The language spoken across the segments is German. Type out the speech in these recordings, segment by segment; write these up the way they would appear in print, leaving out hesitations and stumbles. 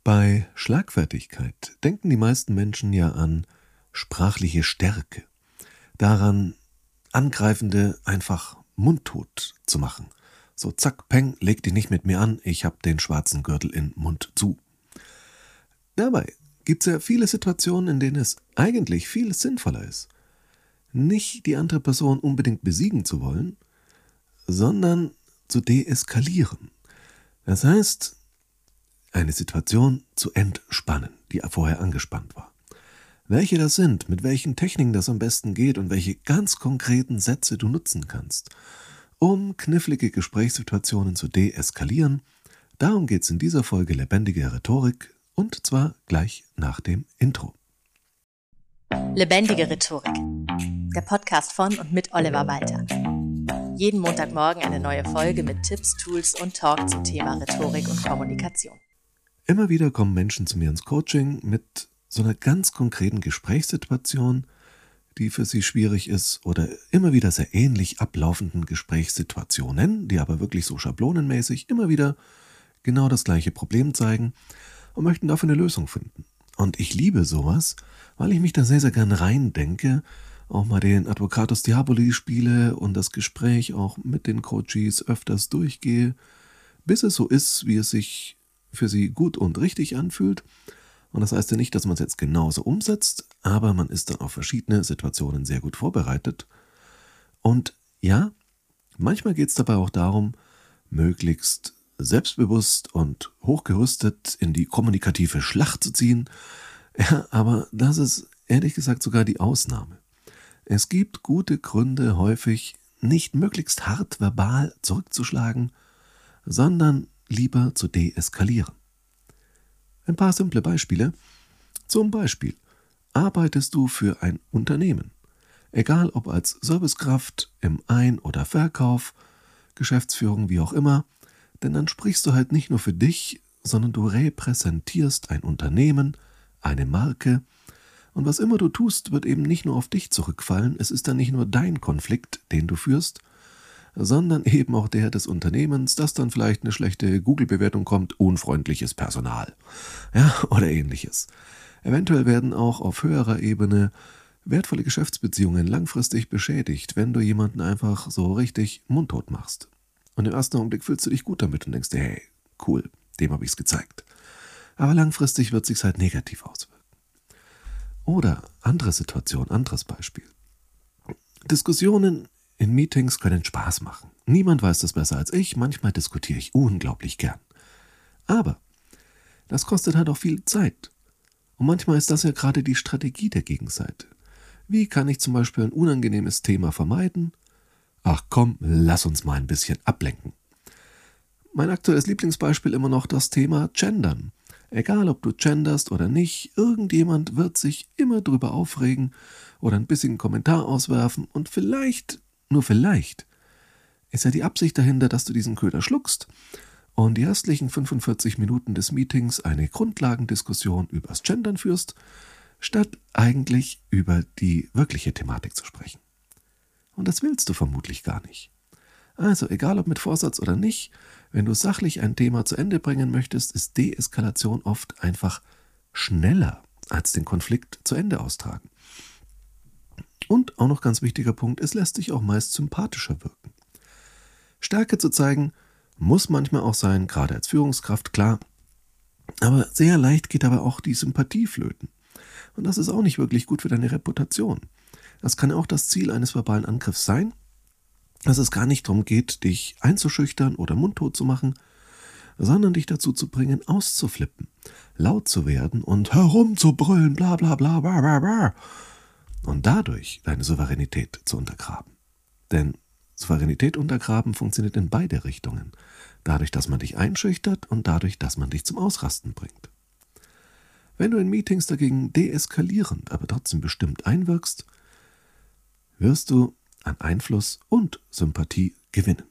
Bei Schlagfertigkeit denken die meisten Menschen ja an sprachliche Stärke, daran, Angreifende einfach mundtot zu machen. So zack, peng, leg dich nicht mit mir an, ich hab den schwarzen Gürtel in Mund zu. Dabei gibt es ja viele Situationen, in denen es eigentlich viel sinnvoller ist, nicht die andere Person unbedingt besiegen zu wollen, sondern zu deeskalieren. Das heißt, eine Situation zu entspannen, die vorher angespannt war. Welche das sind, mit welchen Techniken das am besten geht und welche ganz konkreten Sätze du nutzen kannst, um knifflige Gesprächssituationen zu deeskalieren, darum geht es in dieser Folge Lebendige Rhetorik und zwar gleich nach dem Intro. Lebendige Rhetorik, der Podcast von und mit Oliver Walter. Jeden Montagmorgen eine neue Folge mit Tipps, Tools und Talk zum Thema Rhetorik und Kommunikation. Immer wieder kommen Menschen zu mir ins Coaching mit so einer ganz konkreten Gesprächssituation, die für sie schwierig ist, oder immer wieder sehr ähnlich ablaufenden Gesprächssituationen, die aber wirklich so schablonenmäßig immer wieder genau das gleiche Problem zeigen und möchten dafür eine Lösung finden. Und ich liebe sowas, weil ich mich da sehr, sehr gern reindenke, auch mal den Advocatus Diaboli spiele und das Gespräch auch mit den Coaches öfters durchgehe, bis es so ist, wie es sich für sie gut und richtig anfühlt. Und das heißt ja nicht, dass man es jetzt genauso umsetzt, aber man ist dann auf verschiedene Situationen sehr gut vorbereitet. Und ja, manchmal geht es dabei auch darum, möglichst selbstbewusst und hochgerüstet in die kommunikative Schlacht zu ziehen. Ja, aber das ist ehrlich gesagt sogar die Ausnahme. Es gibt gute Gründe, häufig nicht möglichst hart verbal zurückzuschlagen, sondern lieber zu deeskalieren. Ein paar simple Beispiele. Zum Beispiel, arbeitest du für ein Unternehmen, egal ob als Servicekraft, im Ein- oder Verkauf, Geschäftsführung, wie auch immer, denn dann sprichst du halt nicht nur für dich, sondern du repräsentierst ein Unternehmen, eine Marke, und was immer du tust, wird eben nicht nur auf dich zurückfallen, es ist dann nicht nur dein Konflikt, den du führst, sondern eben auch der des Unternehmens, dass dann vielleicht eine schlechte Google-Bewertung kommt, unfreundliches Personal, ja, oder ähnliches. Eventuell werden auch auf höherer Ebene wertvolle Geschäftsbeziehungen langfristig beschädigt, wenn du jemanden einfach so richtig mundtot machst. Und im ersten Augenblick fühlst du dich gut damit und denkst dir, hey, cool, dem habe ich es gezeigt. Aber langfristig wird es sich halt negativ auswirken. Oder andere Situation, anderes Beispiel. Diskussionen in Meetings können Spaß machen. Niemand weiß das besser als ich, manchmal diskutiere ich unglaublich gern. Aber das kostet halt auch viel Zeit. Und manchmal ist das ja gerade die Strategie der Gegenseite. Wie kann ich zum Beispiel ein unangenehmes Thema vermeiden? Ach komm, lass uns mal ein bisschen ablenken. Mein aktuelles Lieblingsbeispiel immer noch das Thema Gendern. Egal, ob du genderst oder nicht, irgendjemand wird sich immer drüber aufregen oder ein bisschen einen Kommentar auswerfen und vielleicht, nur vielleicht, ist ja die Absicht dahinter, dass du diesen Köder schluckst und die restlichen 45 Minuten des Meetings eine Grundlagendiskussion übers Gendern führst, statt eigentlich über die wirkliche Thematik zu sprechen. Und das willst du vermutlich gar nicht. Also, egal ob mit Vorsatz oder nicht, wenn du sachlich ein Thema zu Ende bringen möchtest, ist Deeskalation oft einfach schneller als den Konflikt zu Ende austragen. Und auch noch ganz wichtiger Punkt, es lässt sich auch meist sympathischer wirken. Stärke zu zeigen muss manchmal auch sein, gerade als Führungskraft, klar, aber sehr leicht geht aber auch die Sympathie flöten. Und das ist auch nicht wirklich gut für deine Reputation. Das kann auch das Ziel eines verbalen Angriffs sein, dass es gar nicht darum geht, dich einzuschüchtern oder mundtot zu machen, sondern dich dazu zu bringen, auszuflippen, laut zu werden und herumzubrüllen, bla bla bla bla bla bla, und dadurch deine Souveränität zu untergraben. Denn Souveränität untergraben funktioniert in beide Richtungen, dadurch, dass man dich einschüchtert und dadurch, dass man dich zum Ausrasten bringt. Wenn du in Meetings dagegen deeskalierend, aber trotzdem bestimmt einwirkst, wirst du an Einfluss und Sympathie gewinnen.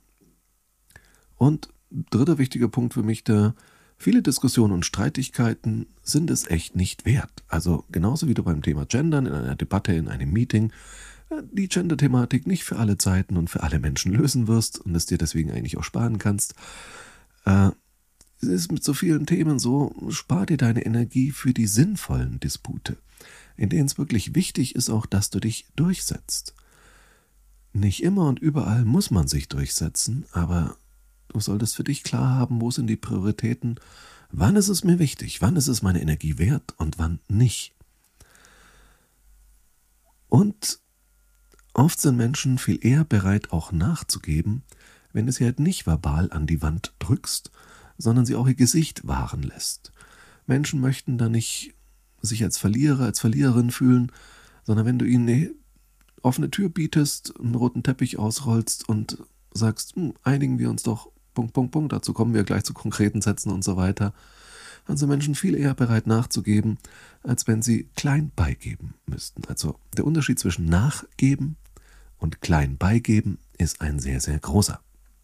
Und dritter wichtiger Punkt für mich, viele Diskussionen und Streitigkeiten sind es echt nicht wert. Also genauso wie du beim Thema Gendern in einer Debatte, in einem Meeting, die Gender-Thematik nicht für alle Zeiten und für alle Menschen lösen wirst und es dir deswegen eigentlich auch sparen kannst, es ist mit so vielen Themen so, spar dir deine Energie für die sinnvollen Dispute, in denen es wirklich wichtig ist auch, dass du dich durchsetzt. Nicht immer und überall muss man sich durchsetzen, aber du solltest für dich klar haben, wo sind die Prioritäten, wann ist es mir wichtig, wann ist es meine Energie wert und wann nicht. Und oft sind Menschen viel eher bereit, auch nachzugeben, wenn du sie halt nicht verbal an die Wand drückst, sondern sie auch ihr Gesicht wahren lässt. Menschen möchten da nicht sich als Verlierer, als Verliererin fühlen, sondern wenn du ihnen eine offene Tür bietest, einen roten Teppich ausrollst und sagst, einigen wir uns doch, ... dazu kommen wir gleich zu konkreten Sätzen und so weiter, dann sind Menschen viel eher bereit nachzugeben, als wenn sie klein beigeben müssten. Also der Unterschied zwischen nachgeben und klein beigeben ist ein sehr, sehr großer.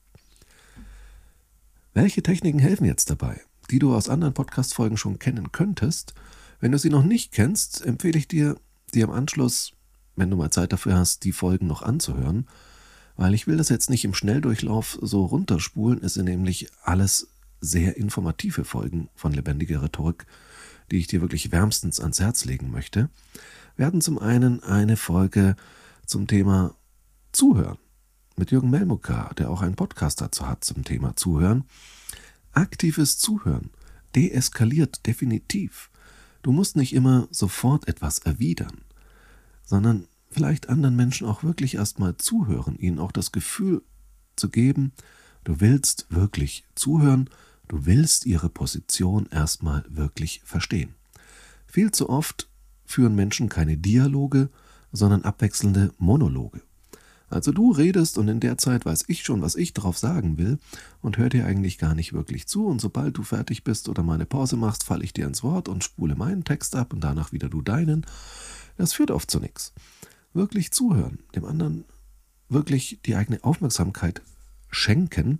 Welche Techniken helfen jetzt dabei, die du aus anderen Podcast-Folgen schon kennen könntest? Wenn du sie noch nicht kennst, empfehle ich dir im Anschluss, wenn du mal Zeit dafür hast, die Folgen noch anzuhören, weil ich will das jetzt nicht im Schnelldurchlauf so runterspulen. Es sind nämlich alles sehr informative Folgen von Lebendige Rhetorik, die ich dir wirklich wärmstens ans Herz legen möchte. Wir hatten zum einen eine Folge zum Thema Zuhören mit Jürgen Melmucker, der auch einen Podcast dazu hat zum Thema Zuhören. Aktives Zuhören deeskaliert definitiv. Du musst nicht immer sofort etwas erwidern, sondern vielleicht anderen Menschen auch wirklich erstmal zuhören, ihnen auch das Gefühl zu geben, du willst wirklich zuhören, du willst ihre Position erstmal wirklich verstehen. Viel zu oft führen Menschen keine Dialoge, sondern abwechselnde Monologe. Also du redest und in der Zeit weiß ich schon, was ich drauf sagen will und hör dir eigentlich gar nicht wirklich zu, und sobald du fertig bist oder mal eine Pause machst, falle ich dir ins Wort und spule meinen Text ab und danach wieder du deinen. Das führt oft zu nichts. Wirklich zuhören, dem anderen wirklich die eigene Aufmerksamkeit schenken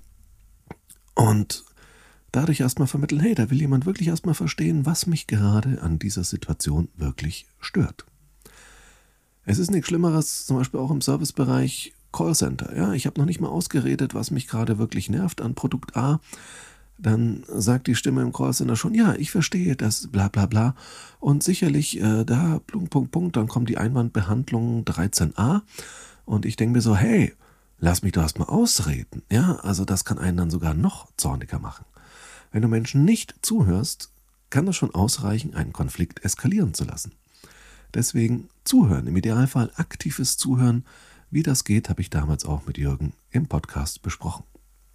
und dadurch erstmal vermitteln, hey, da will jemand wirklich erstmal verstehen, was mich gerade an dieser Situation wirklich stört. Es ist nichts Schlimmeres, zum Beispiel auch im Servicebereich Callcenter. Ja, ich habe noch nicht mal ausgeredet, was mich gerade wirklich nervt an Produkt A. Dann sagt die Stimme im Callcenter schon, ja, ich verstehe das, bla bla bla. Und sicherlich da, ... dann kommt die Einwandbehandlung 13a. Und ich denke mir so, hey, lass mich doch erstmal ausreden. Ja, also das kann einen dann sogar noch zorniger machen. Wenn du Menschen nicht zuhörst, kann das schon ausreichen, einen Konflikt eskalieren zu lassen. Deswegen zuhören, im Idealfall aktives Zuhören. Wie das geht, habe ich damals auch mit Jürgen im Podcast besprochen.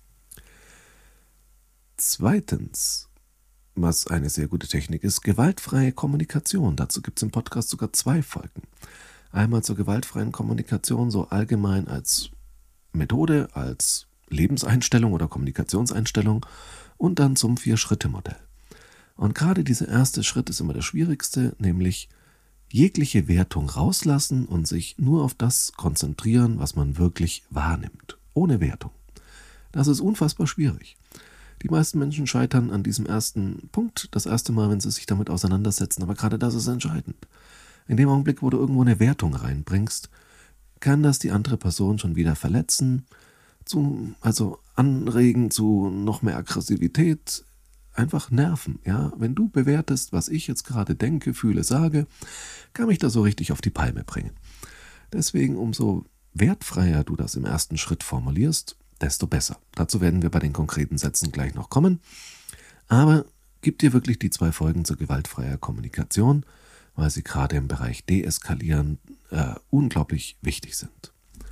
Zweitens, was eine sehr gute Technik ist, gewaltfreie Kommunikation. Dazu gibt es im Podcast sogar 2 Folgen. Einmal zur gewaltfreien Kommunikation, so allgemein als Methode, als Lebenseinstellung oder Kommunikationseinstellung, und dann zum 4-Schritte-Modell. Und gerade dieser erste Schritt ist immer der schwierigste, nämlich jegliche Wertung rauslassen und sich nur auf das konzentrieren, was man wirklich wahrnimmt, ohne Wertung. Das ist unfassbar schwierig. Die meisten Menschen scheitern an diesem ersten Punkt das erste Mal, wenn sie sich damit auseinandersetzen, aber gerade das ist entscheidend. In dem Augenblick, wo du irgendwo eine Wertung reinbringst, kann das die andere Person schon wieder verletzen, also anregen zu noch mehr Aggressivität, einfach nerven. Ja? Wenn du bewertest, was ich jetzt gerade denke, fühle, sage, kann mich das so richtig auf die Palme bringen. Deswegen, umso wertfreier du das im ersten Schritt formulierst, desto besser. Dazu werden wir bei den konkreten Sätzen gleich noch kommen. Aber gib dir wirklich die 2 Folgen zur gewaltfreier Kommunikation, weil sie gerade im Bereich Deeskalieren unglaublich wichtig sind.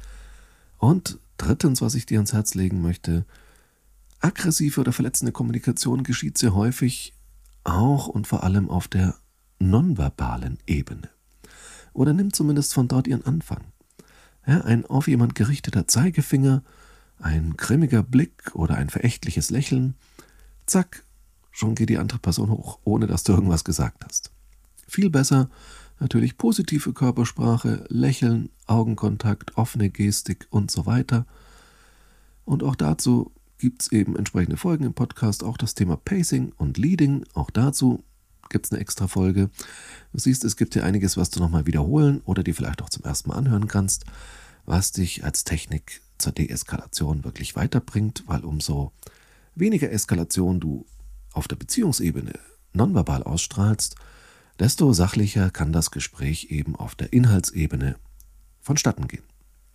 Und drittens, was ich dir ans Herz legen möchte, aggressive oder verletzende Kommunikation geschieht sehr häufig auch und vor allem auf der nonverbalen Ebene. Oder nimmt zumindest von dort ihren Anfang. Ja, ein auf jemand gerichteter Zeigefinger, ein grimmiger Blick oder ein verächtliches Lächeln, zack, schon geht die andere Person hoch, ohne dass du irgendwas gesagt hast. Viel besser natürlich positive Körpersprache, Lächeln, Augenkontakt, offene Gestik und so weiter. Und auch dazu gibt es eben entsprechende Folgen im Podcast, auch das Thema Pacing und Leading, auch dazu gibt es eine extra Folge. Du siehst, es gibt hier einiges, was du nochmal wiederholen oder dir vielleicht auch zum ersten Mal anhören kannst, was dich als Technik zur Deeskalation wirklich weiterbringt, weil umso weniger Eskalation du auf der Beziehungsebene nonverbal ausstrahlst, desto sachlicher kann das Gespräch eben auf der Inhaltsebene vonstatten gehen.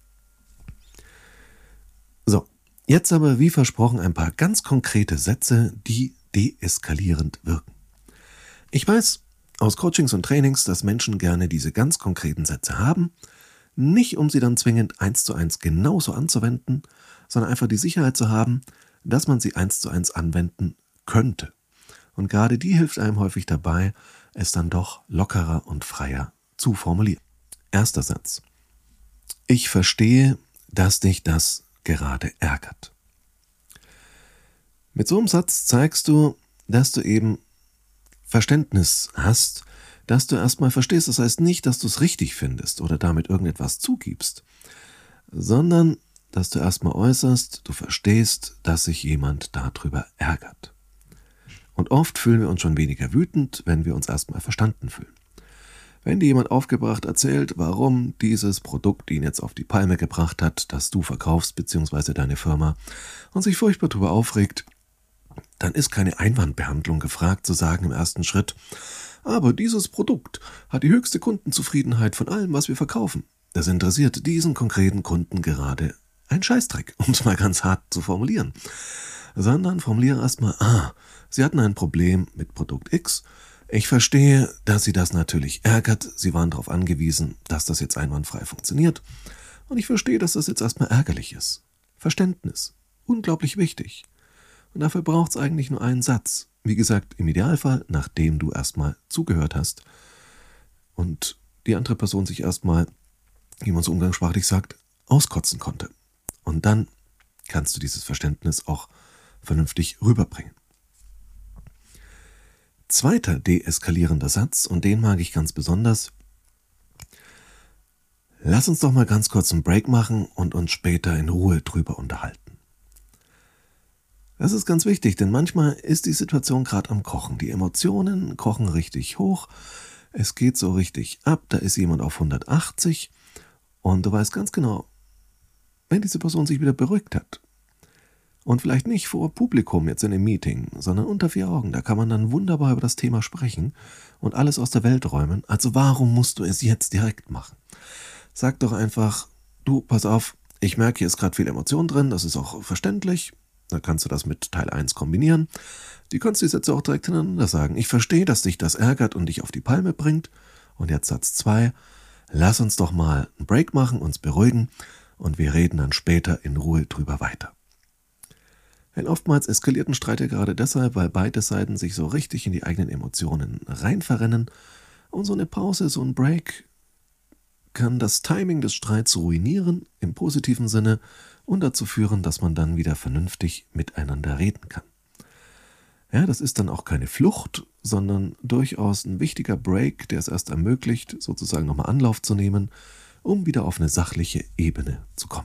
So, jetzt aber wie versprochen ein paar ganz konkrete Sätze, die deeskalierend wirken. Ich weiß aus Coachings und Trainings, dass Menschen gerne diese ganz konkreten Sätze haben, nicht um sie dann zwingend 1:1 genauso anzuwenden, sondern einfach die Sicherheit zu haben, dass man sie 1:1 anwenden könnte. Und gerade die hilft einem häufig dabei, es dann doch lockerer und freier zu formulieren. Erster Satz. Ich verstehe, dass dich das gerade ärgert. Mit so einem Satz zeigst du, dass du eben Verständnis hast, dass du erstmal verstehst. Das heißt nicht, dass du es richtig findest oder damit irgendetwas zugibst, sondern dass du erstmal äußerst, du verstehst, dass sich jemand darüber ärgert. Und oft fühlen wir uns schon weniger wütend, wenn wir uns erstmal verstanden fühlen. Wenn dir jemand aufgebracht erzählt, warum dieses Produkt ihn jetzt auf die Palme gebracht hat, das du verkaufst bzw. deine Firma, und sich furchtbar darüber aufregt, dann ist keine Einwandbehandlung gefragt, zu sagen im ersten Schritt, aber dieses Produkt hat die höchste Kundenzufriedenheit von allem, was wir verkaufen. Das interessiert diesen konkreten Kunden gerade ein Scheißdreck, um es mal ganz hart zu formulieren. Sondern formuliere erstmal, Sie hatten ein Problem mit Produkt X. Ich verstehe, dass Sie das natürlich ärgert. Sie waren darauf angewiesen, dass das jetzt einwandfrei funktioniert. Und ich verstehe, dass das jetzt erstmal ärgerlich ist. Verständnis. Unglaublich wichtig. Und dafür braucht es eigentlich nur einen Satz. Wie gesagt, im Idealfall, nachdem du erstmal zugehört hast und die andere Person sich erstmal, wie man so umgangssprachlich sagt, auskotzen konnte. Und dann kannst du dieses Verständnis auch vernünftig rüberbringen. Zweiter deeskalierender Satz, und den mag ich ganz besonders. Lass uns doch mal ganz kurz einen Break machen und uns später in Ruhe drüber unterhalten. Das ist ganz wichtig, denn manchmal ist die Situation gerade am Kochen. Die Emotionen kochen richtig hoch, es geht so richtig ab, da ist jemand auf 180 und du weißt ganz genau, wenn diese Person sich wieder beruhigt hat und vielleicht nicht vor Publikum jetzt in einem Meeting, sondern unter 4 Augen, da kann man dann wunderbar über das Thema sprechen und alles aus der Welt räumen. Also warum musst du es jetzt direkt machen? Sag doch einfach, du, pass auf, ich merke, hier ist gerade viel Emotion drin, das ist auch verständlich. Da kannst du das mit Teil 1 kombinieren. Du kannst die Sätze auch direkt hintereinander sagen. Ich verstehe, dass dich das ärgert und dich auf die Palme bringt. Und jetzt Satz 2. Lass uns doch mal einen Break machen, uns beruhigen und wir reden dann später in Ruhe drüber weiter. Denn oftmals eskaliert ein Streit ja gerade deshalb, weil beide Seiten sich so richtig in die eigenen Emotionen rein verrennen. Und so eine Pause, so ein Break kann das Timing des Streits ruinieren, im positiven Sinne, und dazu führen, dass man dann wieder vernünftig miteinander reden kann. Ja, das ist dann auch keine Flucht, sondern durchaus ein wichtiger Break, der es erst ermöglicht, sozusagen nochmal Anlauf zu nehmen, um wieder auf eine sachliche Ebene zu kommen.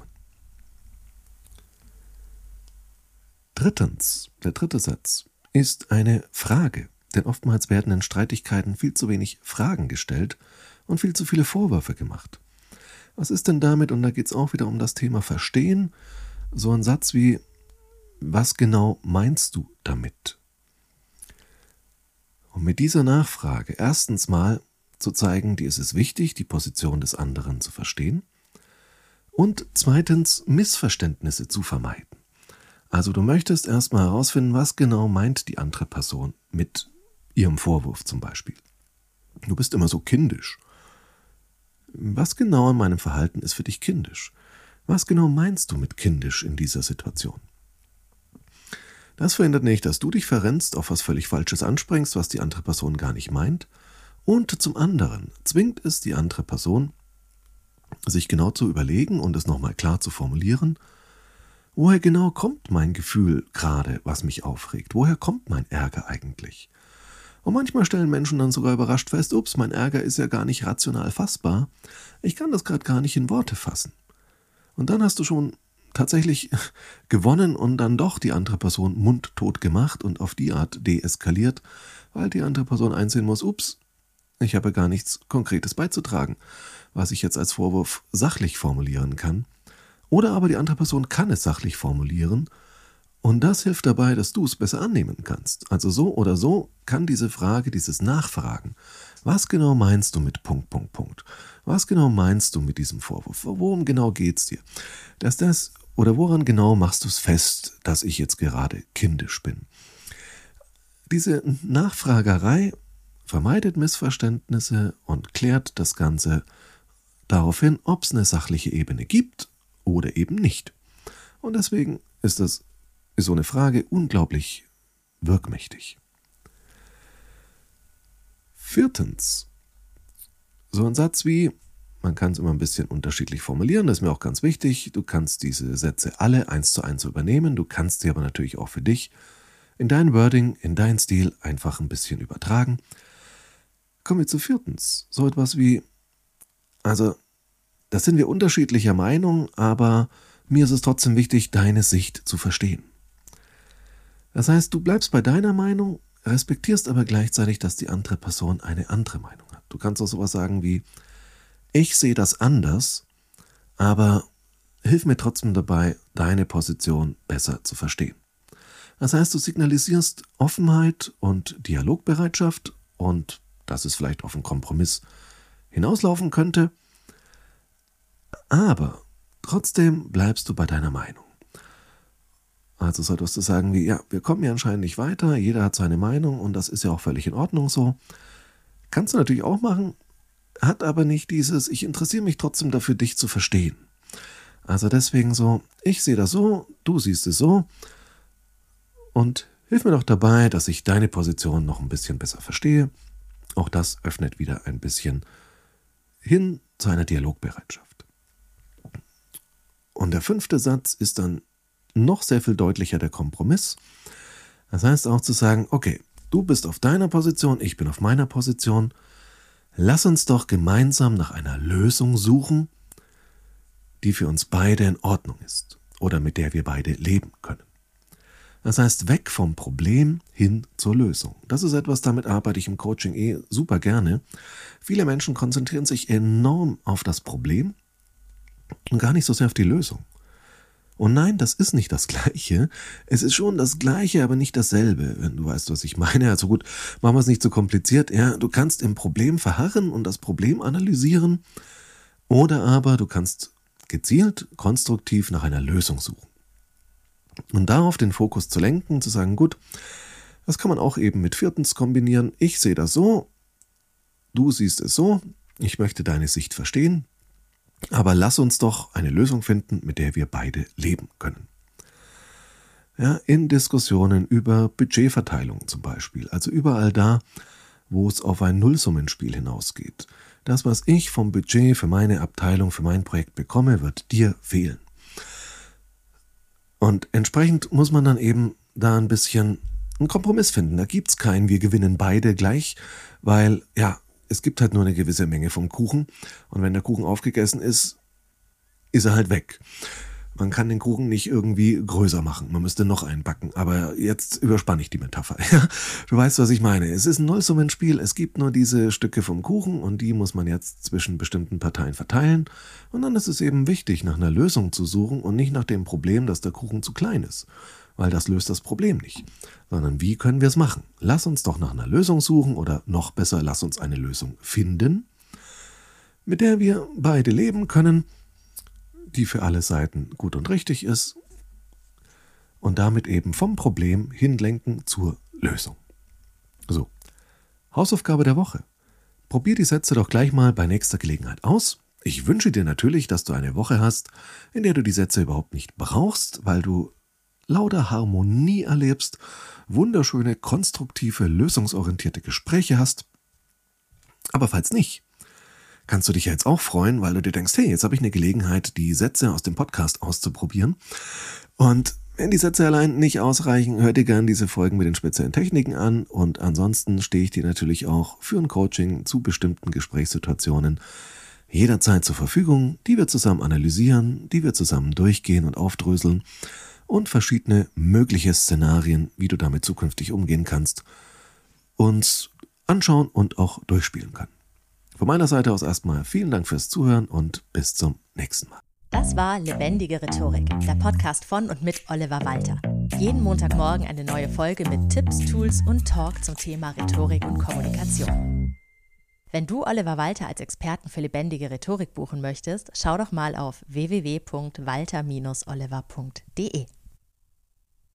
Drittens, der dritte Satz, ist eine Frage, denn oftmals werden in Streitigkeiten viel zu wenig Fragen gestellt und viel zu viele Vorwürfe gemacht. Was ist denn damit, und da geht es auch wieder um das Thema Verstehen, so ein Satz wie, was genau meinst du damit? Und mit dieser Nachfrage erstens mal zu zeigen, dir ist es wichtig, die Position des anderen zu verstehen, und zweitens Missverständnisse zu vermeiden. Also du möchtest erstmal herausfinden, was genau meint die andere Person mit ihrem Vorwurf zum Beispiel. Du bist immer so kindisch. Was genau in meinem Verhalten ist für dich kindisch? Was genau meinst du mit kindisch in dieser Situation? Das verhindert nicht, dass du dich verrennst, auf was völlig Falsches anspringst, was die andere Person gar nicht meint. Und zum anderen zwingt es die andere Person, sich genau zu überlegen und es nochmal klar zu formulieren, woher genau kommt mein Gefühl gerade, was mich aufregt? Woher kommt mein Ärger eigentlich? Und manchmal stellen Menschen dann sogar überrascht fest, ups, mein Ärger ist ja gar nicht rational fassbar. Ich kann das gerade gar nicht in Worte fassen. Und dann hast du schon tatsächlich gewonnen und dann doch die andere Person mundtot gemacht und auf die Art deeskaliert, weil die andere Person einsehen muss, ups, ich habe gar nichts Konkretes beizutragen, was ich jetzt als Vorwurf sachlich formulieren kann. Oder aber die andere Person kann es sachlich formulieren Und das hilft dabei, dass du es besser annehmen kannst. Also so oder so kann diese Frage, dieses Nachfragen, was genau meinst du mit ... Was genau meinst du mit diesem Vorwurf? Worum genau geht's dir? Oder woran genau machst du es fest, dass ich jetzt gerade kindisch bin? Diese Nachfragerei vermeidet Missverständnisse und klärt das Ganze darauf hin, ob es eine sachliche Ebene gibt oder eben nicht. Und deswegen ist so eine Frage unglaublich wirkmächtig. 4. So ein Satz wie, man kann es immer ein bisschen unterschiedlich formulieren, das ist mir auch ganz wichtig, du kannst diese Sätze alle 1:1 übernehmen, du kannst sie aber natürlich auch für dich in dein Wording, in deinen Stil einfach ein bisschen übertragen. Kommen wir zu 4. So etwas wie, also, da sind wir unterschiedlicher Meinung, aber mir ist es trotzdem wichtig, deine Sicht zu verstehen. Das heißt, du bleibst bei deiner Meinung, respektierst aber gleichzeitig, dass die andere Person eine andere Meinung hat. Du kannst auch sowas sagen wie, ich sehe das anders, aber hilf mir trotzdem dabei, deine Position besser zu verstehen. Das heißt, du signalisierst Offenheit und Dialogbereitschaft und dass es vielleicht auf einen Kompromiss hinauslaufen könnte, aber trotzdem bleibst du bei deiner Meinung. Also solltest du sagen wie, ja, wir kommen ja anscheinend nicht weiter, jeder hat seine Meinung und das ist ja auch völlig in Ordnung so. Kannst du natürlich auch machen, hat aber nicht dieses, ich interessiere mich trotzdem dafür, dich zu verstehen. Also deswegen so, ich sehe das so, du siehst es so und hilf mir doch dabei, dass ich deine Position noch ein bisschen besser verstehe. Auch das öffnet wieder ein bisschen hin zu einer Dialogbereitschaft. Und der 5. Satz ist dann noch sehr viel deutlicher der Kompromiss. Das heißt auch zu sagen, okay, du bist auf deiner Position, ich bin auf meiner Position. Lass uns doch gemeinsam nach einer Lösung suchen, die für uns beide in Ordnung ist oder mit der wir beide leben können. Das heißt, weg vom Problem hin zur Lösung. Das ist etwas, damit arbeite ich im Coaching super gerne. Viele Menschen konzentrieren sich enorm auf das Problem und gar nicht so sehr auf die Lösung. Und nein, das ist nicht das Gleiche. Es ist schon das Gleiche, aber nicht dasselbe, wenn du weißt, was ich meine. Also gut, machen wir es nicht so kompliziert. Ja, du kannst im Problem verharren und das Problem analysieren oder aber du kannst gezielt, konstruktiv nach einer Lösung suchen. Und darauf den Fokus zu lenken, zu sagen, gut, das kann man auch eben mit 4. kombinieren. Ich sehe das so, du siehst es so, ich möchte deine Sicht verstehen, aber lass uns doch eine Lösung finden, mit der wir beide leben können. Ja, in Diskussionen über Budgetverteilung zum Beispiel, also überall da, wo es auf ein Nullsummenspiel hinausgeht. Das, was ich vom Budget für meine Abteilung, für mein Projekt bekomme, wird dir fehlen. Und entsprechend muss man dann eben da ein bisschen einen Kompromiss finden. Da gibt es keinen, wir gewinnen beide gleich, weil ja, es gibt halt nur eine gewisse Menge vom Kuchen und wenn der Kuchen aufgegessen ist, ist er halt weg. Man kann den Kuchen nicht irgendwie größer machen, man müsste noch einen backen, aber jetzt überspanne ich die Metapher. Du weißt, was ich meine. Es ist ein Nullsummenspiel, es gibt nur diese Stücke vom Kuchen und die muss man jetzt zwischen bestimmten Parteien verteilen und dann ist es eben wichtig, nach einer Lösung zu suchen und nicht nach dem Problem, dass der Kuchen zu klein ist, weil das löst das Problem nicht, sondern wie können wir es machen? Lass uns doch nach einer Lösung suchen oder noch besser, lass uns eine Lösung finden, mit der wir beide leben können, die für alle Seiten gut und richtig ist und damit eben vom Problem hinlenken zur Lösung. So, Hausaufgabe der Woche. Probier die Sätze doch gleich mal bei nächster Gelegenheit aus. Ich wünsche dir natürlich, dass du eine Woche hast, in der du die Sätze überhaupt nicht brauchst, weil du lauter Harmonie erlebst, wunderschöne, konstruktive, lösungsorientierte Gespräche hast. Aber falls nicht, kannst du dich ja jetzt auch freuen, weil du dir denkst, hey, jetzt habe ich eine Gelegenheit, die Sätze aus dem Podcast auszuprobieren. Und wenn die Sätze allein nicht ausreichen, hör dir gerne diese Folgen mit den speziellen Techniken an. Und ansonsten stehe ich dir natürlich auch für ein Coaching zu bestimmten Gesprächssituationen jederzeit zur Verfügung, die wir zusammen analysieren, die wir zusammen durchgehen und aufdröseln und verschiedene mögliche Szenarien, wie du damit zukünftig umgehen kannst, uns anschauen und auch durchspielen können. Von meiner Seite aus erstmal vielen Dank fürs Zuhören und bis zum nächsten Mal. Das war Lebendige Rhetorik, der Podcast von und mit Oliver Walter. Jeden Montagmorgen eine neue Folge mit Tipps, Tools und Talk zum Thema Rhetorik und Kommunikation. Wenn du Oliver Walter als Experten für lebendige Rhetorik buchen möchtest, schau doch mal auf www.walter-oliver.de.